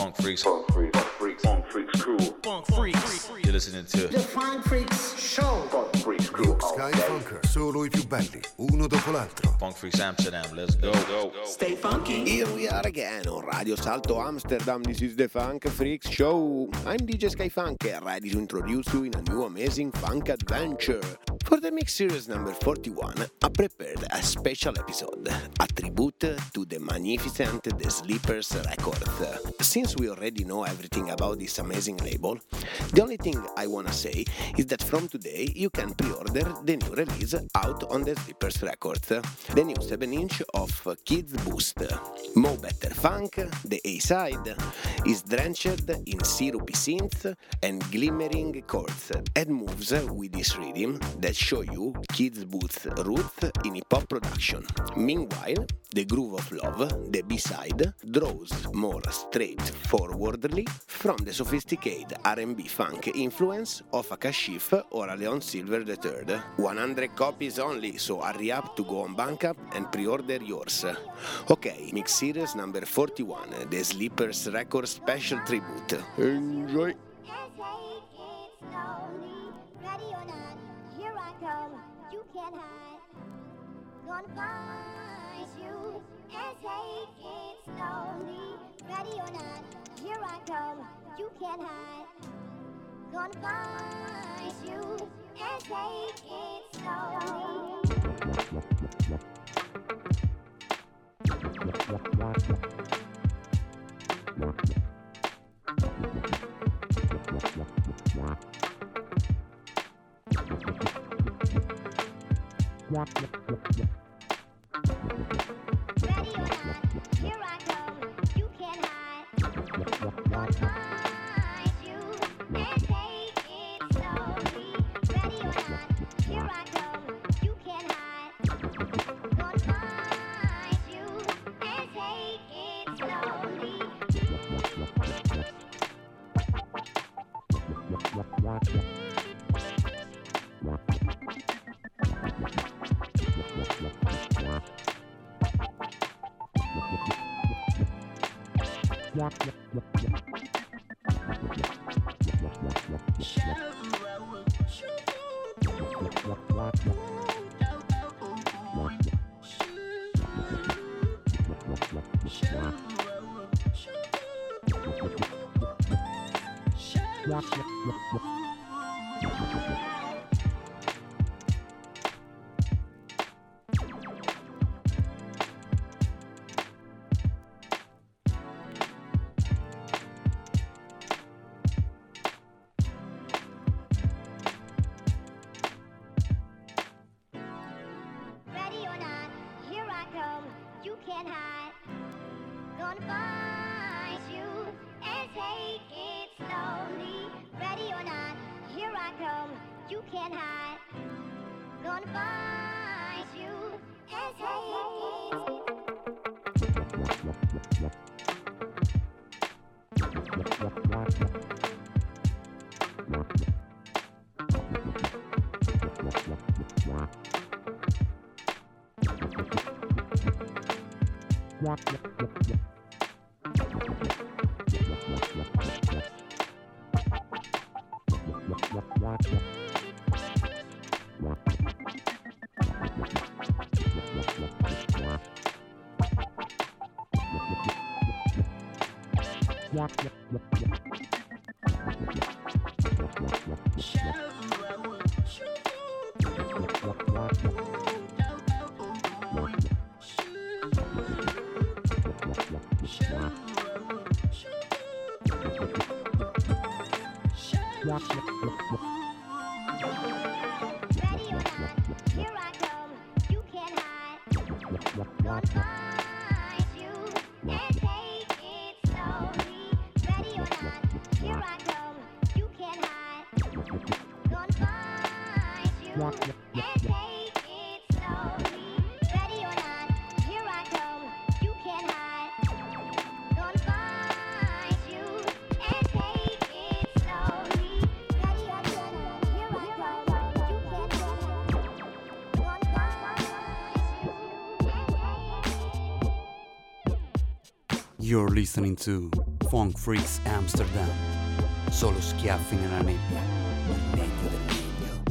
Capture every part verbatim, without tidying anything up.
Funk Freaks. Funk Freaks. Funk Freaks. Funk Freaks Crew. Funk Freaks. You're listening to The Funk Freaks Show. Funk Freaks Crew. Sky Funker, solo i più belli, uno dopo l'altro. Funk Freaks Amsterdam, let's go. go. Stay funky. Here we are again on Radio Salto Amsterdam. This is the Funk Freaks Show. I'm D J Sky Funker, ready to introduce you in a new amazing funk adventure. For the mix series number forty-one, I prepared a special episode, a tribute to the magnificent The Sleepers Records. Since we already know everything about this amazing label, the only thing I wanna say is that from today you can pre-order the new release out on The Sleepers Records, the new seven inch of Kids Boost. Mo Better Funk, the A-side, is drenched in syrupy synths and glimmering chords and moves with this rhythm that show you Kids Booth's roots in hip-hop production. Meanwhile, the Groove of Love, the B-side, draws more straightforwardly from the sophisticated R and B funk influence of a Kashif or a Leon Silver the third. one hundred copies only, so hurry up to go on Bandcamp and pre-order yours. Okay, mix series number forty-one, the Sleepers Records special tribute. Enjoy! Gonna find you and take it slowly. Ready or not, here I come. You can't hide. Gonna find you and take it slowly. Ready or not, here I come. You can't hide. Gonna find you and take it slowly. Ready or not, here I come. You can't hide. Gonna find you and take it slowly. Ready or not, here I come. You can't hide. Gonna find you and take it slowly. Ready or not, here I come. You can't hide. Gonna find you and take it. Ready or not, here I come. You can't hide. Gonna find you and take it slowly. Ready or not, here I come. You can't hide. Gonna find you and take it slowly. Ready or not, here I come. You can't hide. Gonna find you and take it slowly. Ready or not, here I come. You can't hide. Gonna find you and take it. You're listening to Funk Freaks Amsterdam. Solo schiaffi nella nebbia, nel meglio del meglio.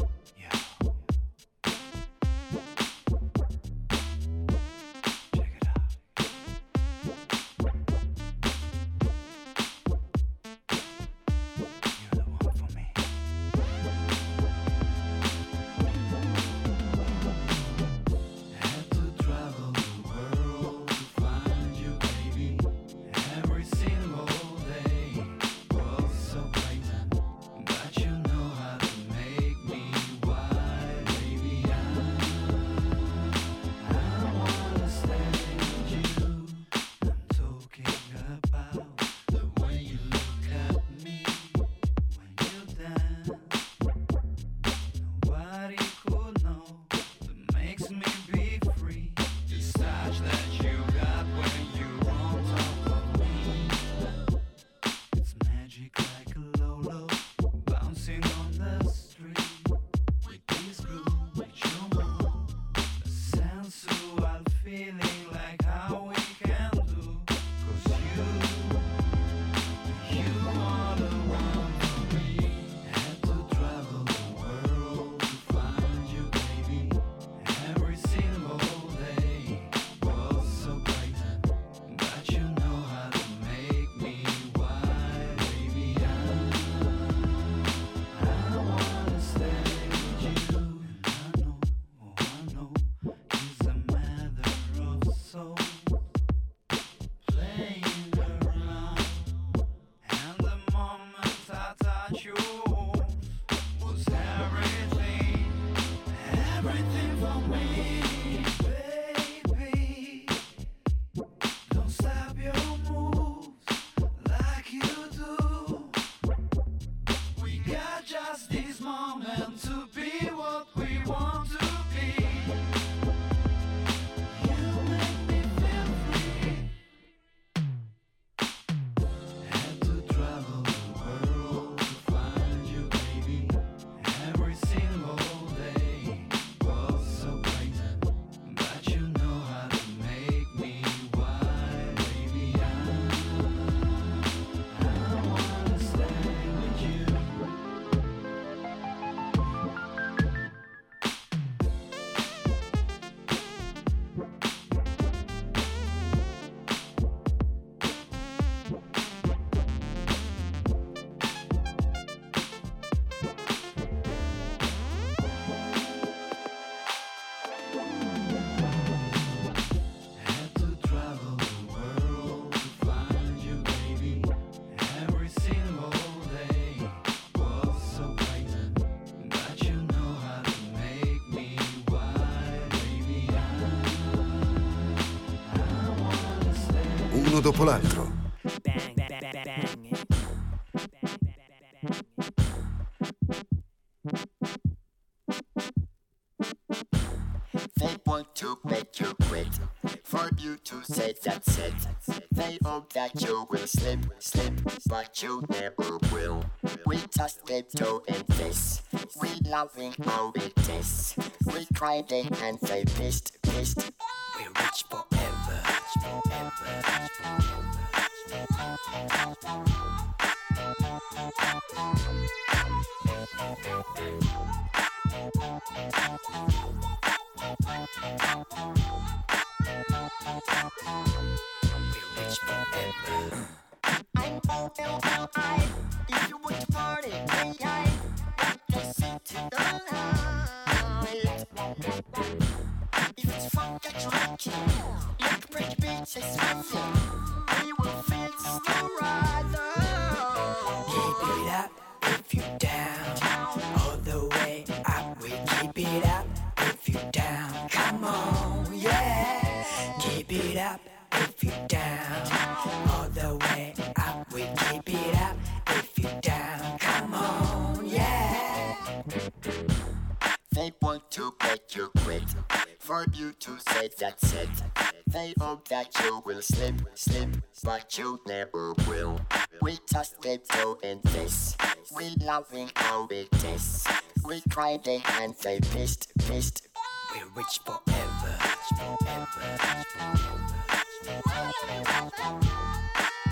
Uno dopo l'altro. They want to make you quit, for you to say that's it. They hope that you will slip, slip, but you never will. We just tiptoe in this, we loving how it is. We grinding and they pissed, pissed. We're rich forever, forever, forever. We're rich forever. I'm O L L I. If you want to party, hey, I listen to the light. If it's funk that you like it, like a break beats is something, we will feel the ride. Keep it up if you down, all the way up. We keep it up if you down. Come on, yeah. Keep it up if you down, all the way up. We keep it up if you down. Come on, yeah. They want to make you quit, for you to say that's it. They hope that you will slip, slip, but you never will. We just tiptoe in this, we loving how it is. We grinding and they pissed, pissed. We're rich forever, forever, forever.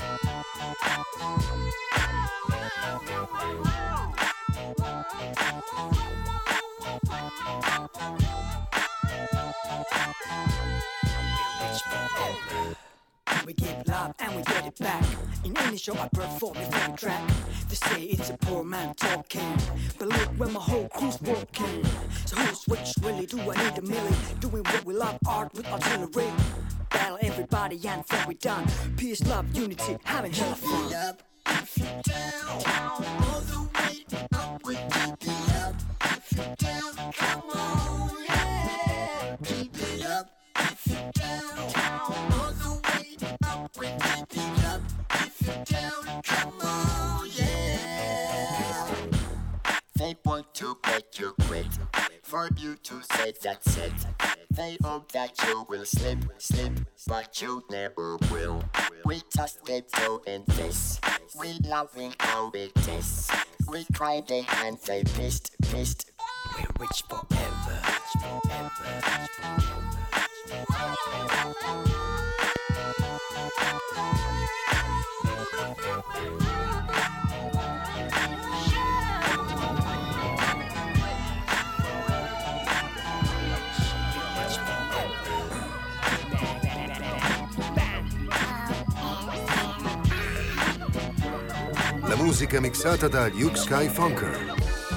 We give love and we get it back. In any show I perform your favorite track. They say it's a poor man talking, but look where my whole crew's walking. So who's which really? Do I need a milli? Doing what we love, art with artillery. Battle everybody and fun we done. Peace, love, unity, having hella fun. Up, if you down, all the way up, we keep it up. If you down, come on, yeah, keep it up. If you down, all the way up, we keep it up. If you down, come on, yeah. They want to make you quit, for you to say that's it. They hope that you will slip, slip, but you never will. We just get through in this. We loving how it is. We cried and they pissed, pissed. We're rich forever, forever, forever. La musica mixata da Luke Sky Funker.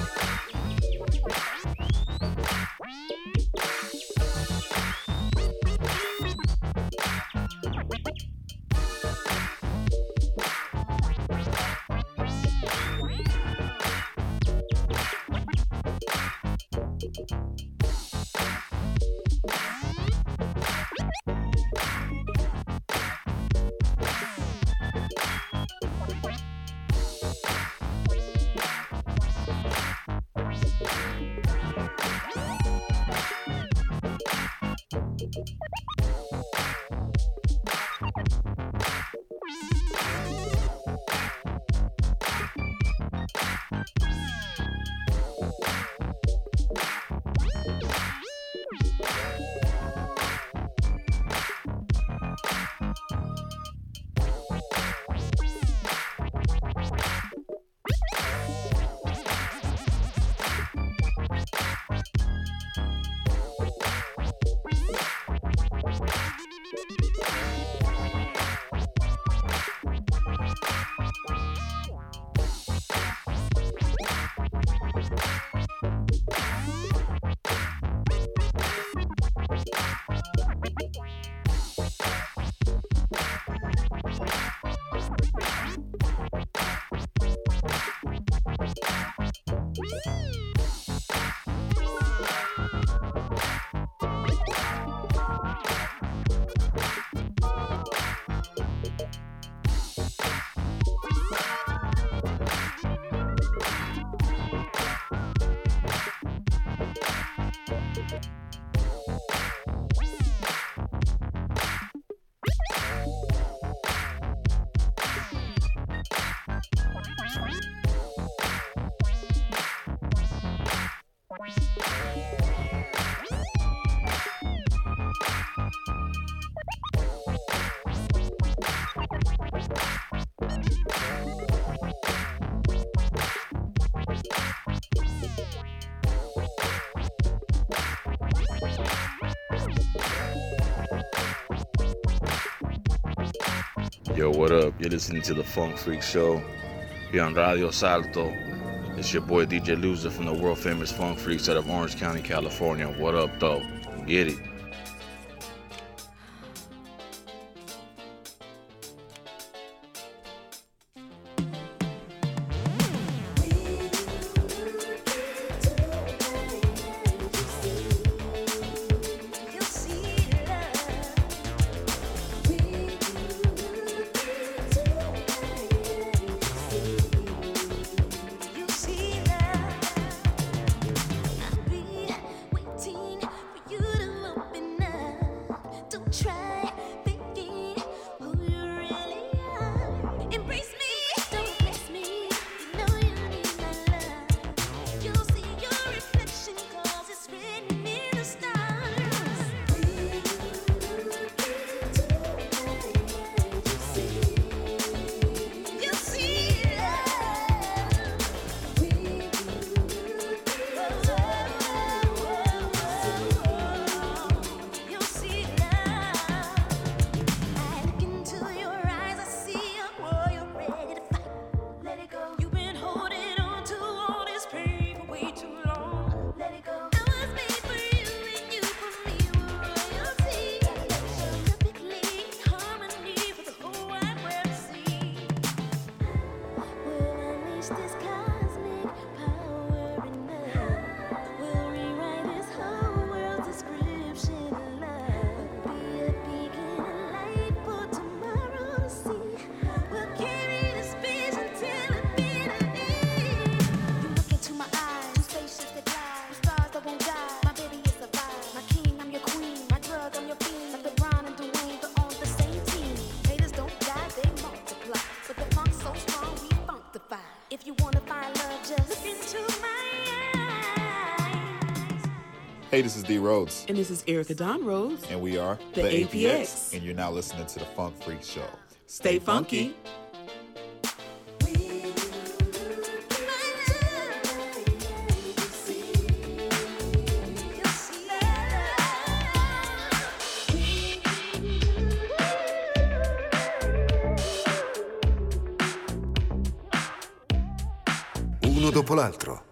Yo, what up? You're listening to the Funk Freak Show here on Radio Salto. It's your boy D J Loser from the world famous Funk Freaks out of Orange County, California. What up, though? Get it. Waiting for you to look If you wanna find love, just look into my eyes. Hey, this is D Rhodes. And this is Erica Dawn Rhodes. And we are the, the A P X. A P X. And you're now listening to the Funk Freak Show. Stay, Stay funky. funky. Uno dopo l'altro.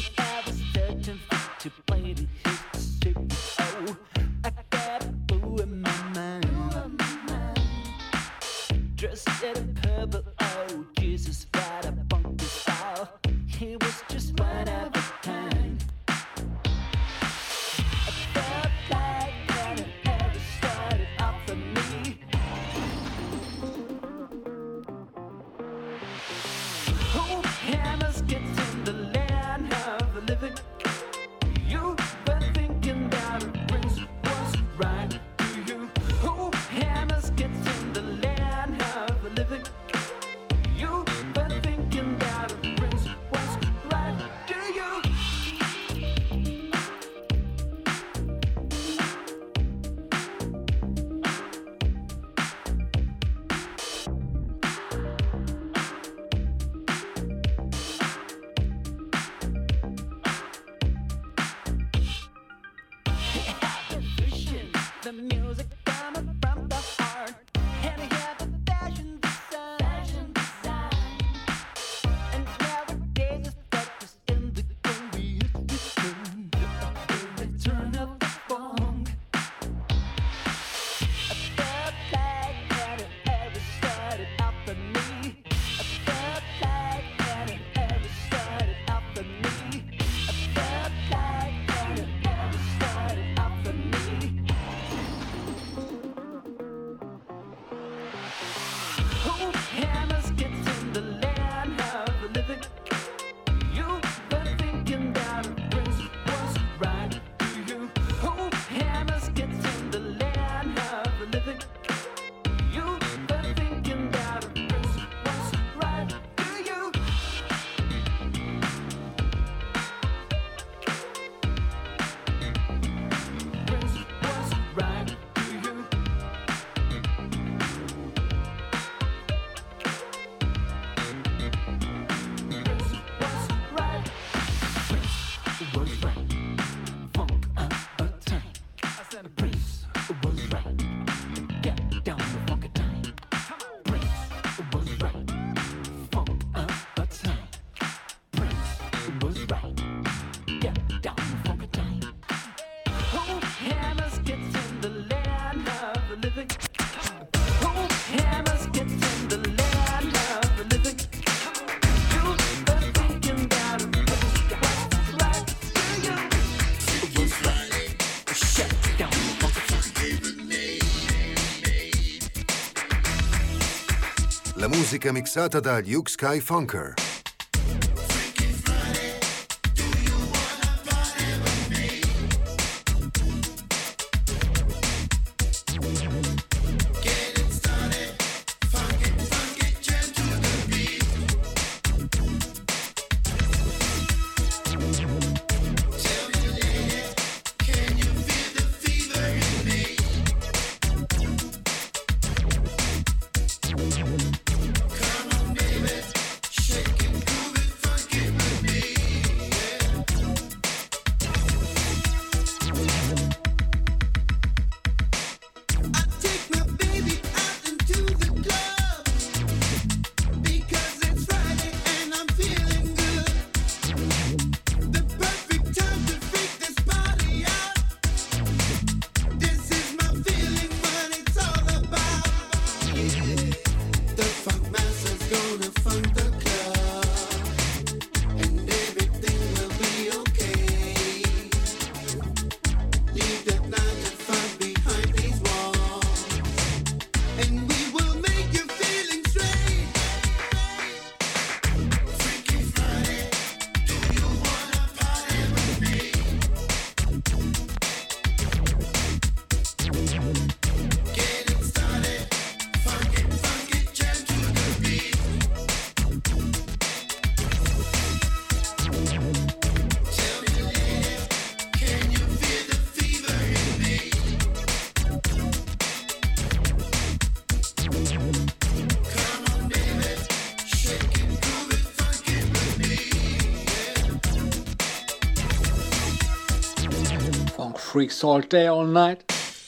La musica mixata da Luke Sky Funker. Shaking freaks all day, all night.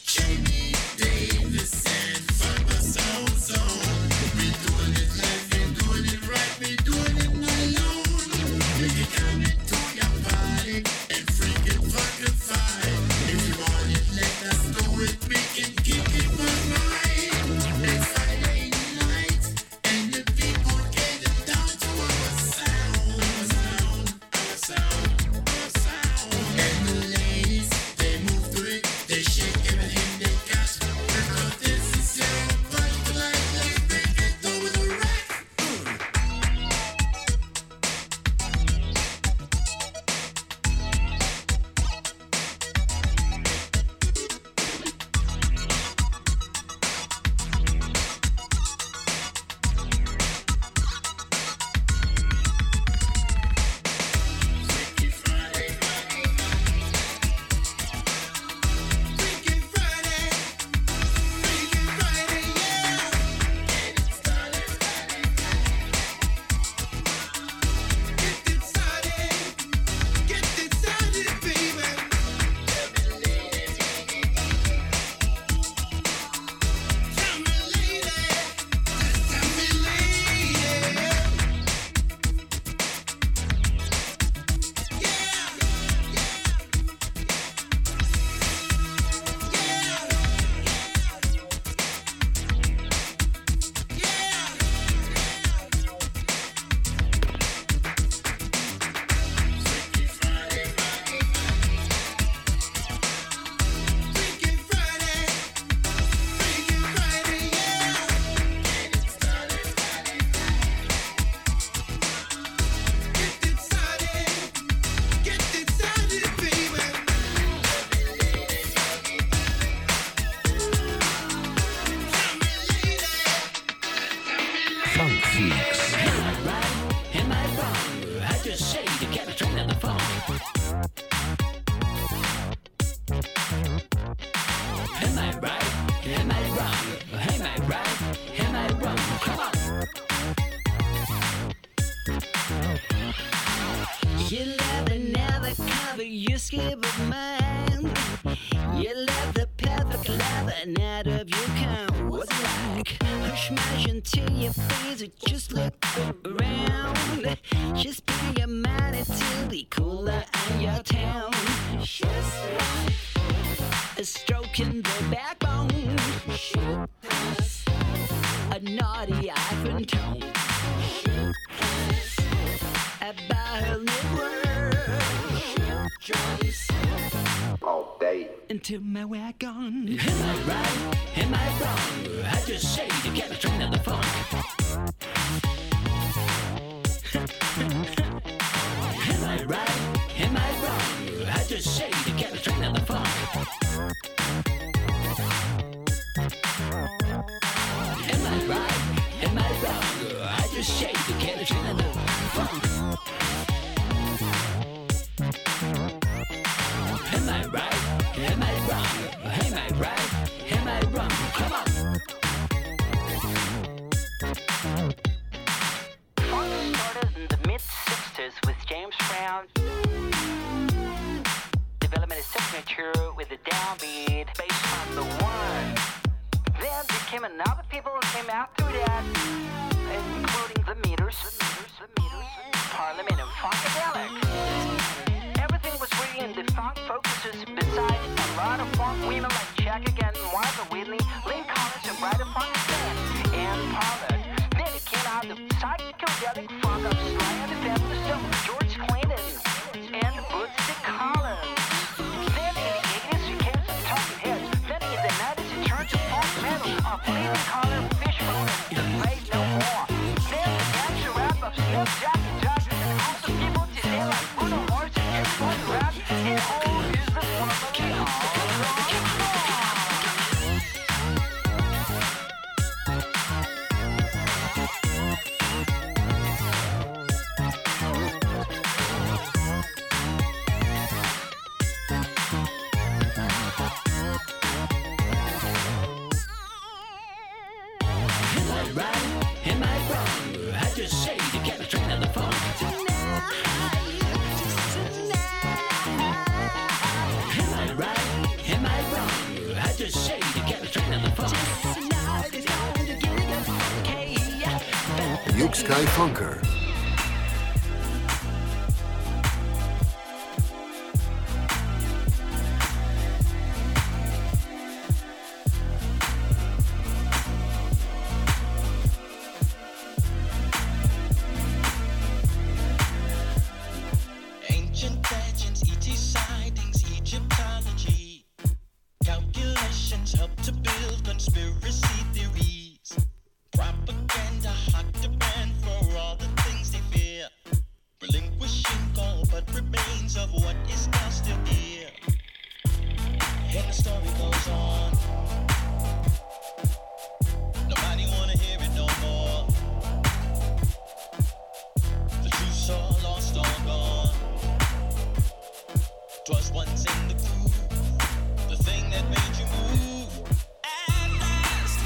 Into my wagon. Am I right? Am I wrong? I just say to get a train of the funk. Am I right? Am I wrong? I just say to get a train of the funk. Am I right? Am I wrong? I just say to get a train of the funk. Am I right? Am I wrong? Am I right? Am I wrong? Come on! Funk started in the mid sixties with James Brown. Developing a signature with a downbeat based on the one. Then there came another people who came out through that, including the Meters, the Meters, the Meters, Parliament, and Funkadelic. Everything was really in the funk focuses besides a lot of funk women like Jack again, Martha Whitley, Lynn Collins, and Ryder Funk Stan, and Pollard. Then it came out the psychedelic funk of Sly and the Family Stone, George Clinton, and Bootsy Collins. Then in the eighties it came some Talking Heads. Then in the nineties it turned to funk metal of Cleveland Collar, Fishbone, and The Fate No More. Then the gangster rap of Snoop Jackie Johnson, and also people today like Bruno Mars and Funk Rap, and all is the fun of it all. Sky Funker. Ancient legends, E T sightings, Egyptology. Calculations help to build conspiracy theories. Propaganda, hot demand for all the things they fear. Relinquishing all but remains of what is now still here. And the story goes on. Nobody wanna hear it no more. The truth's all lost, all gone. 'Twas once in the groove, the thing that made you move. At last,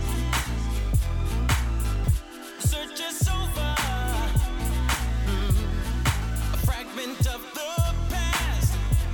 search is over. Mm. A fragment of the past.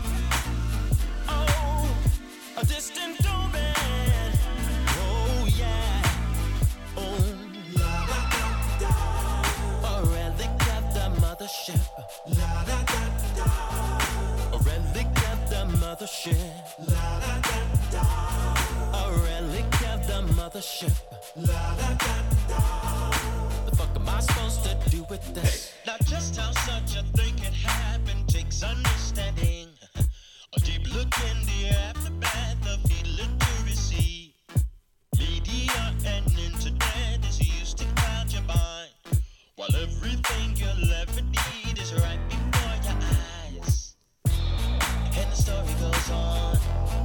Oh, a distant omen. Oh yeah. Oh, la da da da. A relic of the mothership. La da da da. A relic of the mothership. La da da da. A relic of the mothership. La da da da. The fuck am I supposed to do with this? Now just how such a thing can happen takes understanding. A deep look in the aftermath of illiteracy. Media and internet is used to cloud your mind, while everything you'll ever need is right before your eyes. And the story goes on.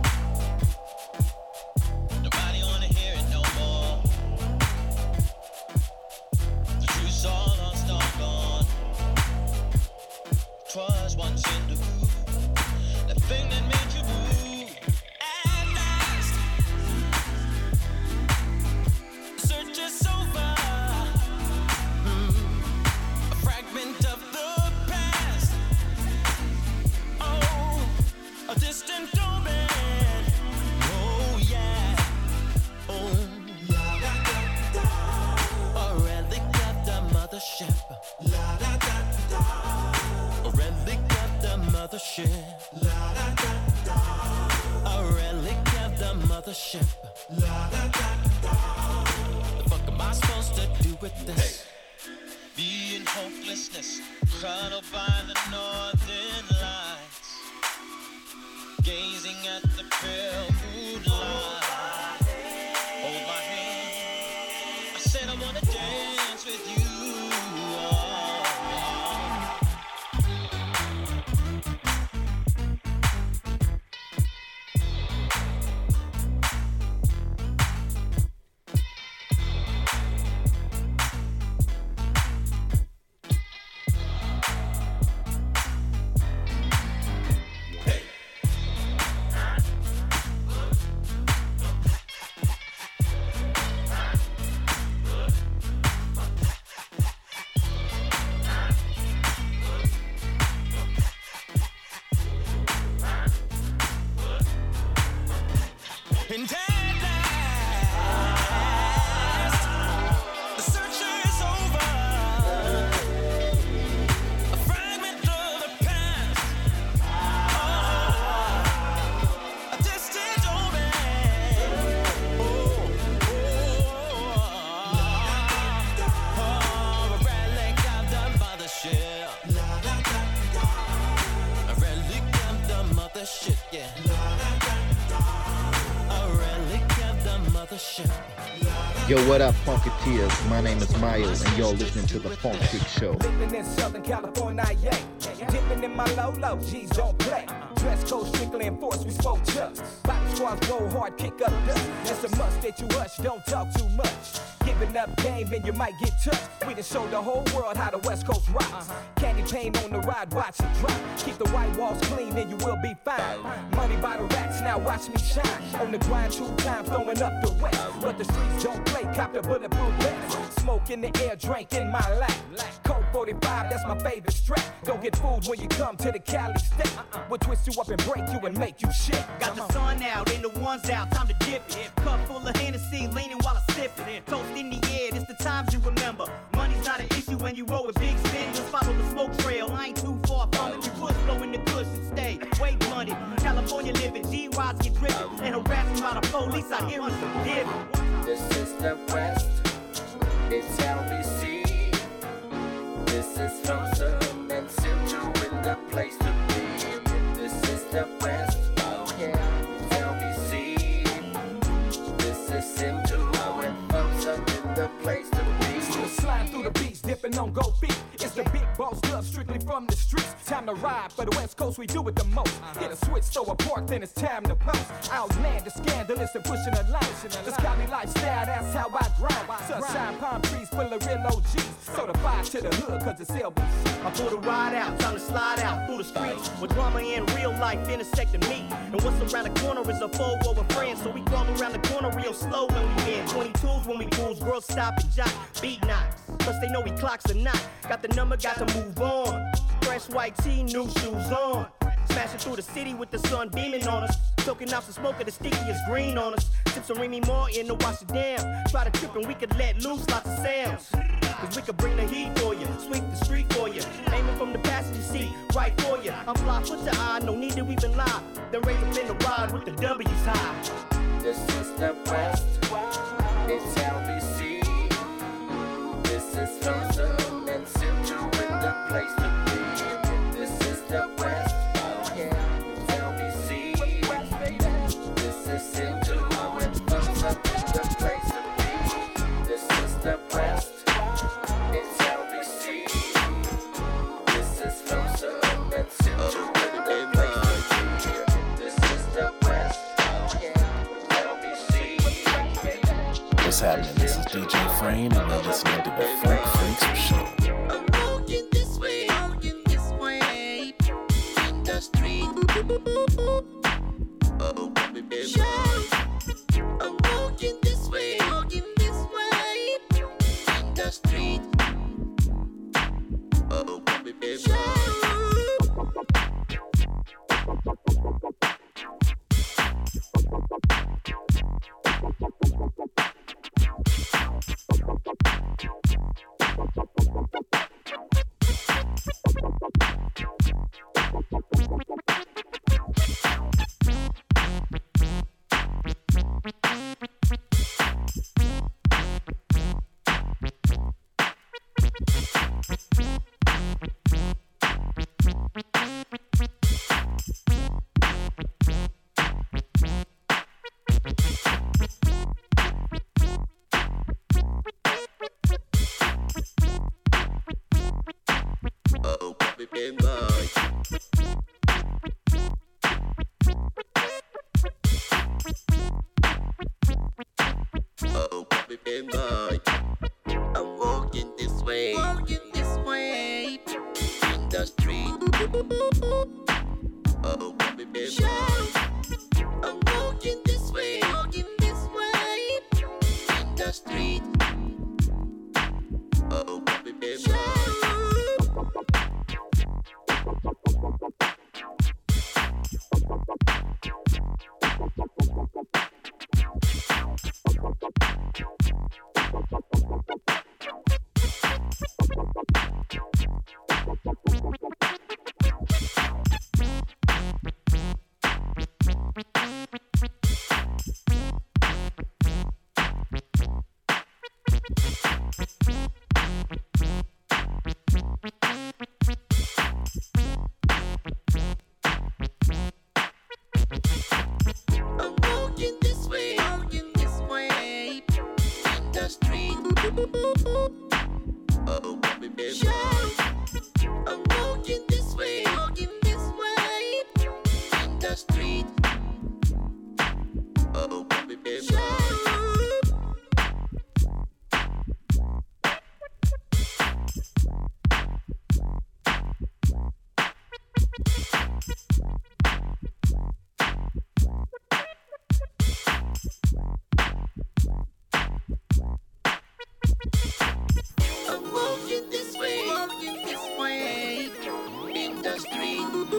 Nobody wanna hear it no more. The truth's all lost, all gone. 'Twas once in the groove, the thing that made you move. At last, search is over. Mm. A fragment of the past. Oh, a distant omen. Oh yeah. Oh, la da da da. A relic of the mothership. La da da da. A relic of the mothership. La da da da. A relic of the mothership. La da da da. The fuck am I supposed to do with this? Being hopelessness, shadowed by the northern lights, gazing at the pale moonlight. Hold my hand, I said I wanna dance with you. And at last, the search is over. A fragment of the past. Oh, a distant omen. Oh, oh, oh, a relic of the mothership. A relic of the mothership, yeah. Yo, what up, Funketeers? My name is Miles, and you're listening to the Funk Freak Show. Living in Southern California, yeah. Dipping in my low low, G's don't play. Dress code strictly enforced, we spoke chucks. Body squads blow hard, kick up dust. It's a must that you hush, don't talk too much. Giving up game and you might get touched. We done showed the whole world how the West Coast rocks. Uh-huh. Candy paint on the ride, watch it drop. Keep the white walls clean and you will be fine. Money by the racks, now watch me shine. On the grind, two times throwing up the west. But the streets don't play, cop the bulletproof vest. Smoke in the air, drink in my lap. Coke forty-five, that's my favorite strap. Don't get fooled when you come to the Cali state. We'll twist you up and break you and make you shit. Got the sun out and the ones out, time to dip it. Cup full of Hennessy, leaning while I sip it. Toast in the air, it's the times you remember. Money's not an issue when you roll with big spenders. Follow the smoke trail, I ain't too far from it. You push, blow in the cushion, stay way blunted. California living, G-Rods get driven. And harassed by the police, I hear unforgiving. This is the West, it's L B C. This is Lonesome and Central in the place to be. This is the West, oh yeah, it's L B C. This is Central and Lonesome in the place to be. Still sliding through the beats, dipping on gold feet. It's the big boss club, strictly from the streets. Time to ride, for the West Coast we do it the most. Hit a switch, throw a park, then it's time to post. Outland, scandalous and pushing a line. This Cali lifestyle, that's how I grind. Sunshine, palm trees full of real O Gs. Certified to the hood, cause it's L B C. I pull the ride out, time to slide out through the streets. With drama and real life intersecting me. And what's around the corner is a photo with friends. So we crawl around the corner real slow when we in. twenty-twos when we cruise, girls stop and jock. Beat knocks, plus they know we clocks or not. Got the number, got to move on. Fresh white tee, new shoes on. Smashing through the city with the sun beaming on us. Soaking off the smoke of the stickiest green on us. Tip some Remy Moore in to wash it down. Try to trip and we could let loose lots of sounds. Cause we could bring the heat for you, sweep the street for you. Aiming from the passenger seat, right for you. I'm fly foot to eye, no need to even lie. Then raise up in the ride with the W's high. This is the West, it's L B C. This is Lonesome and Central in the place to be. This is the West, oh yeah, it's L B C. This is Central and Lonesome in the place to be. This is the West, it's L B C. This is Lonesome and Central in the place to be. This is the West, oh yeah, L B C. What's happening? This is D J Frame, and you're listening to the Funk Freaks Show. I'm walking this way, walking this way, in the street. Oh, baby, shout. I'm walking this way, walking this way, in the street. Oh, baby, shout.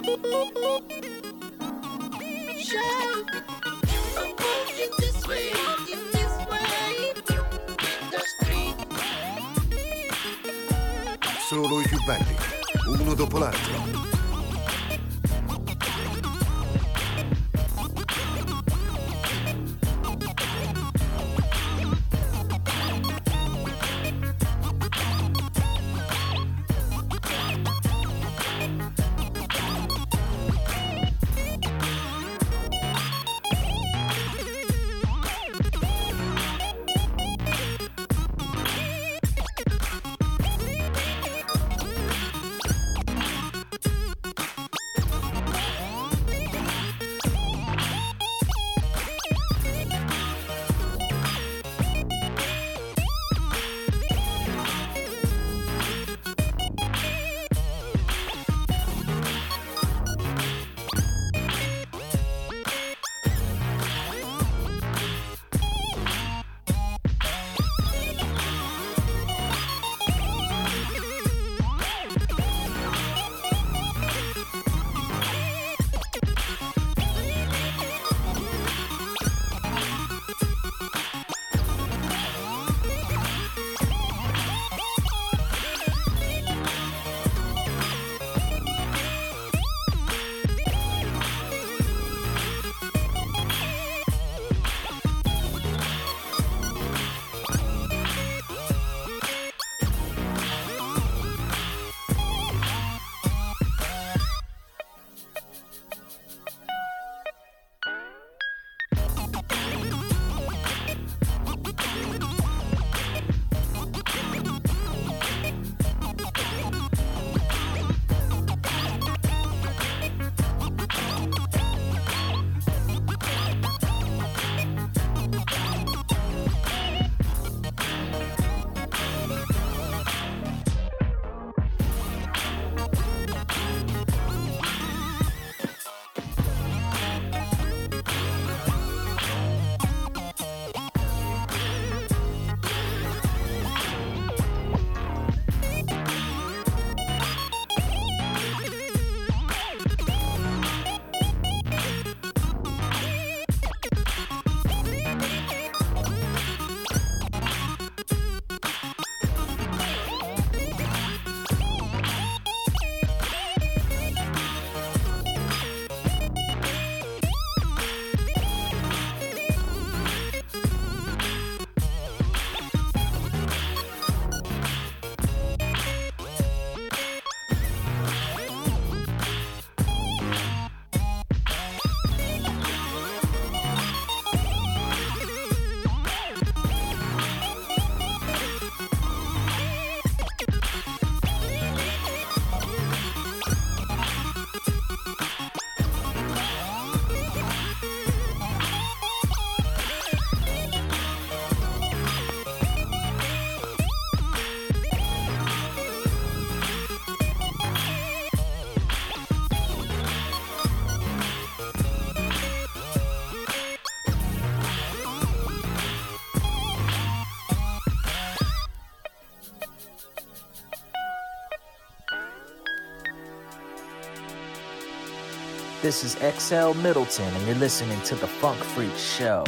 Show. I'm walking this way, walking this way. The street. Solo i più belli, uno dopo l'altro. This is X L Middleton, and you're listening to The Funk Freak Show.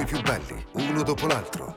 i più belli, uno dopo l'altro.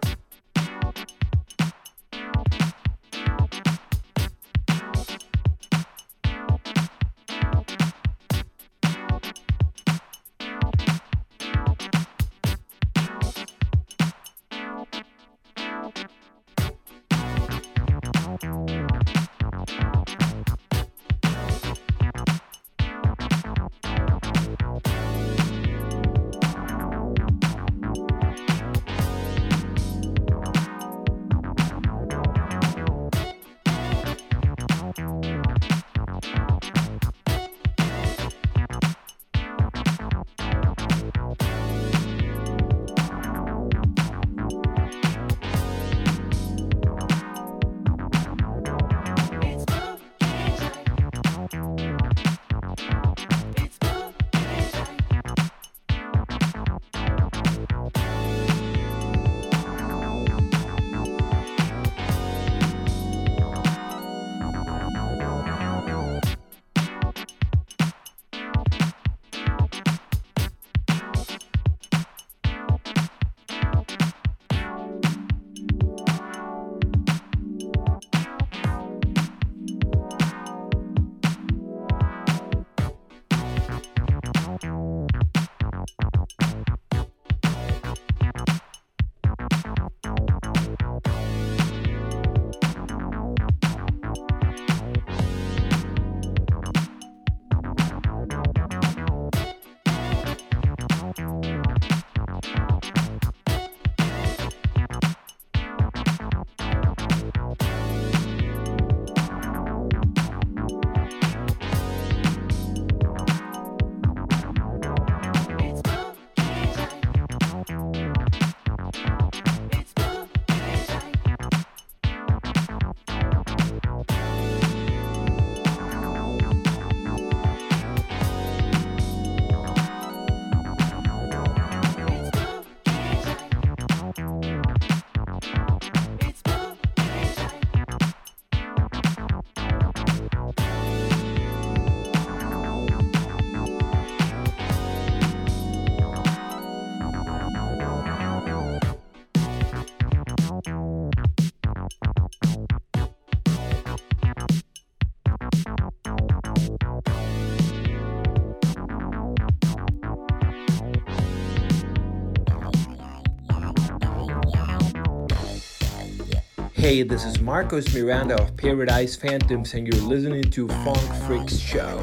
Hey, this is Marcos Miranda of Paradise Phantoms, and you're listening to Funk Freaks Show.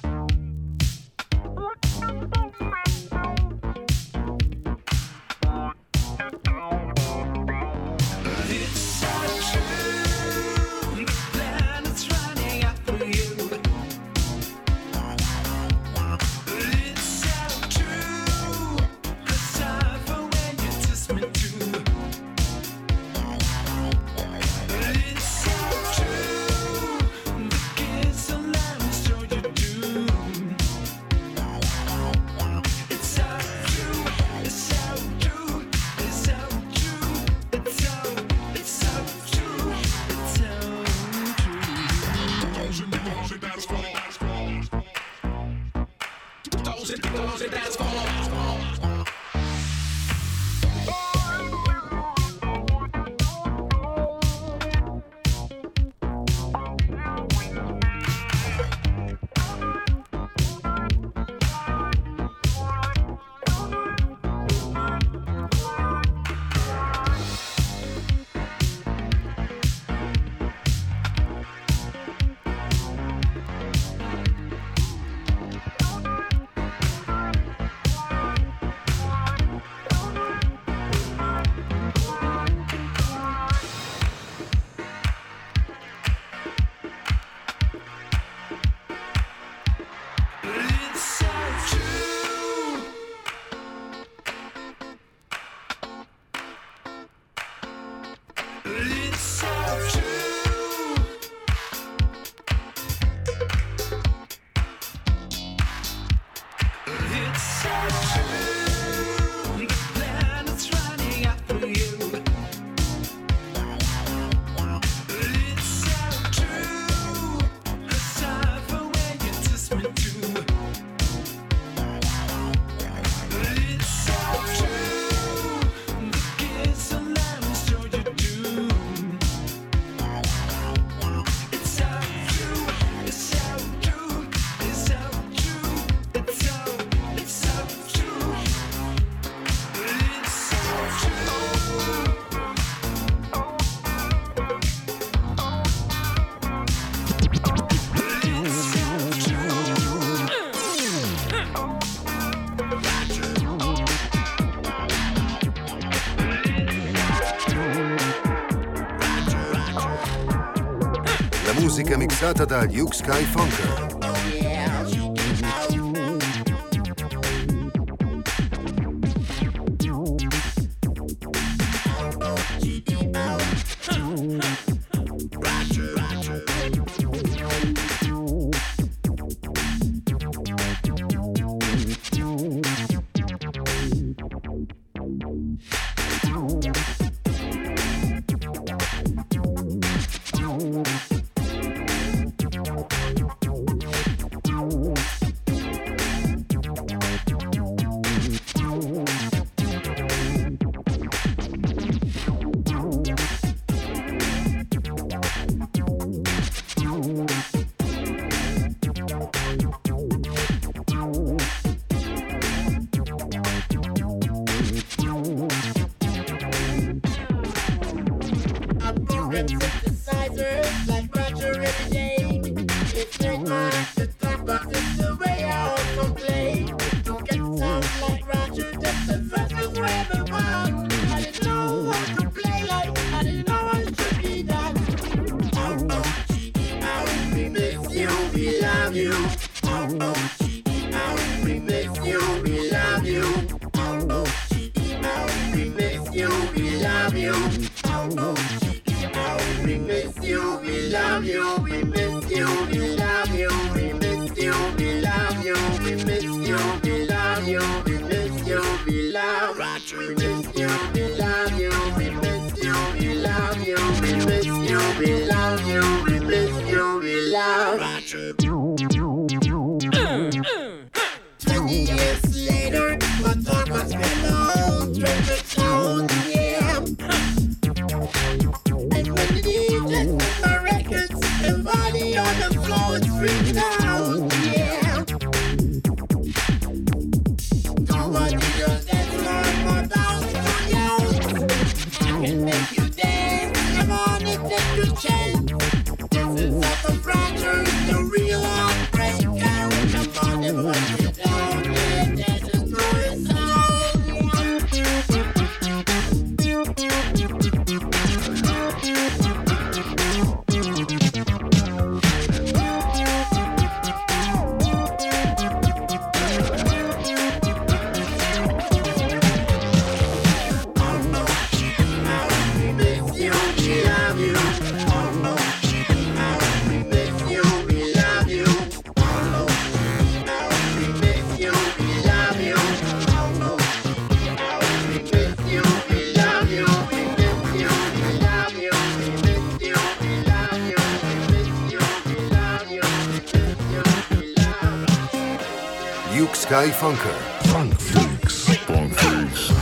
Bye. musica mixata da Luke Sky Funker. Luke Sky Funker. Funk Freaks. Funk Freaks.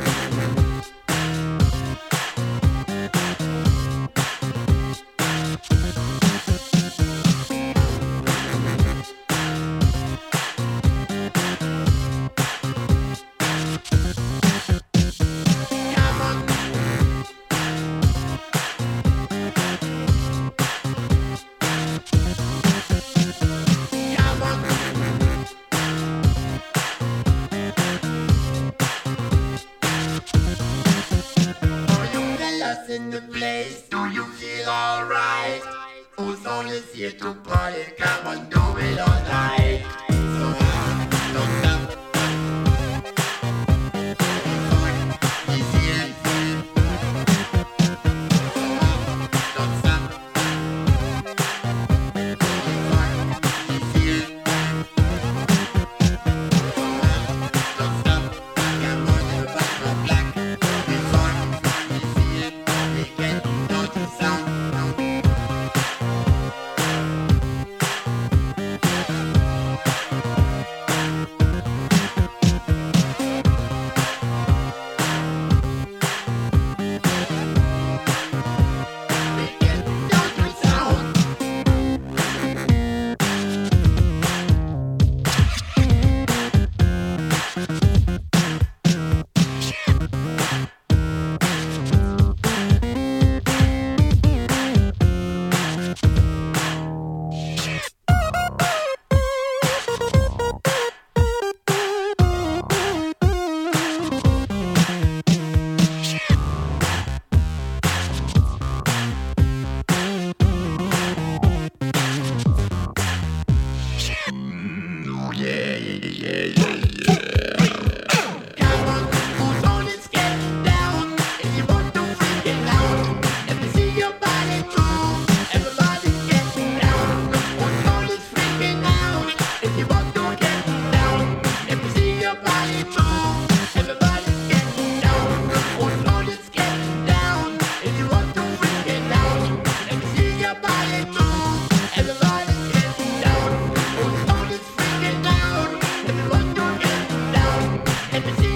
In the place, do you feel alright? Who's only here to party? Come on, do it all night. So uh, don't stop. He's here. Don't stop. He's here. Don't stop. Come on, everybody, black.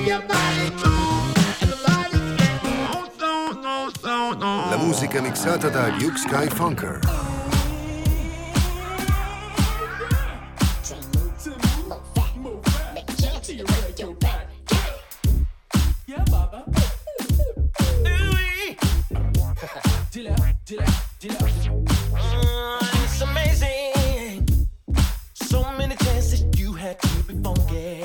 your body move. Everybody say, oh, so, no, so, no. La musica mixata da Luke Sky Funker. It's amazing. So many chances you had to be funky.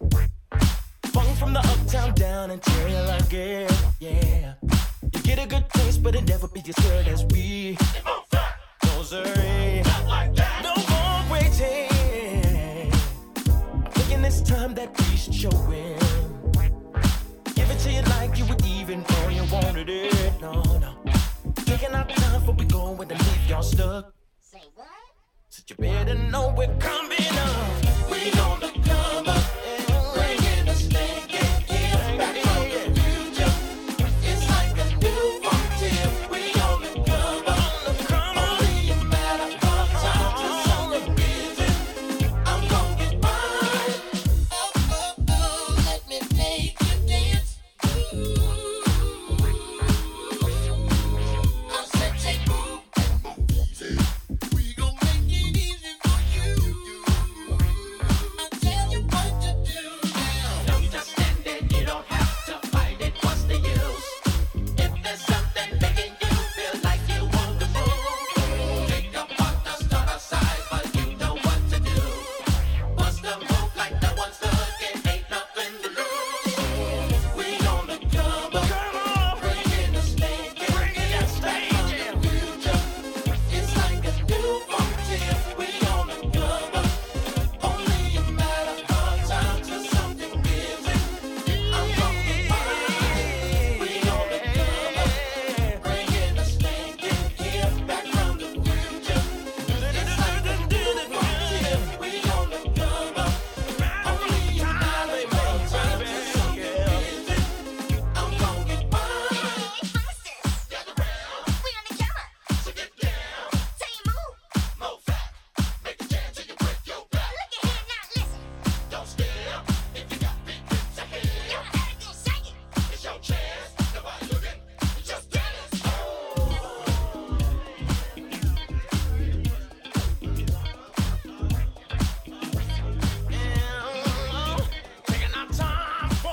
Funk from the uptown down until I get, yeah. You get a good taste, but it never be as good as we. No, sorry. No more waiting. Thinking it's time that we should show it. Give it to you like you would even know you wanted it. No, no. Taking our time before we go and leave y'all stuck. Say what? So you better know we're coming up. We gonna come up. Bringing the stinking kids back from the future. It's like a new frontier. We gonna come up. Only a matter of time till something busy. I'm gonna get mine. Oh, oh, oh, let me make you dance.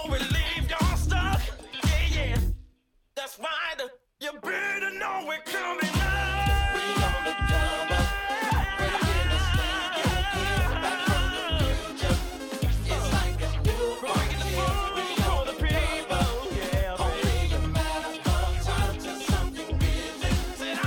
You better know we're coming.